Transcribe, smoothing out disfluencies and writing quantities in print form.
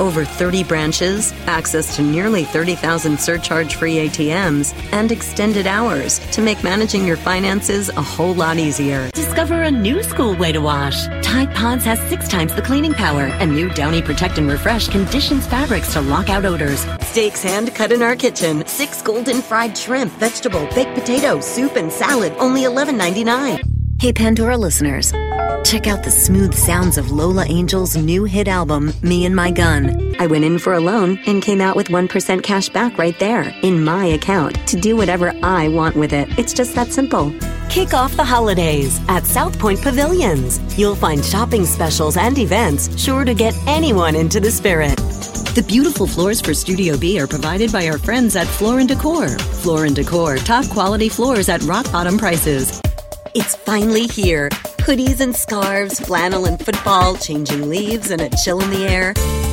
Over 30 branches, access to nearly 30,000 surcharge-free ATMs, and extended hours to make managing your finances a whole lot easier. Discover a new school way to wash. Tide Pods has 6 times the cleaning power, and new Downy Protect and Refresh conditions fabrics to lock out odors. Steaks hand cut in our kitchen. 6 golden fried shrimp, vegetable, baked potato, soup, and salad. Only $11.99. Hey, Pandora listeners. Check out the smooth sounds of Lola Angel's new hit album, Me and My Gun. I went in for a loan and came out with 1% cash back right there in my account to do whatever I want with it. It's just that simple. Kick off the holidays at South Point Pavilions. You'll find shopping specials and events sure to get anyone into the spirit. The beautiful floors for Studio B are provided by our friends at Floor & Decor. Floor & Decor, top quality floors at rock bottom prices. It's finally here. Hoodies and scarves, flannel and football, changing leaves, and a chill in the air.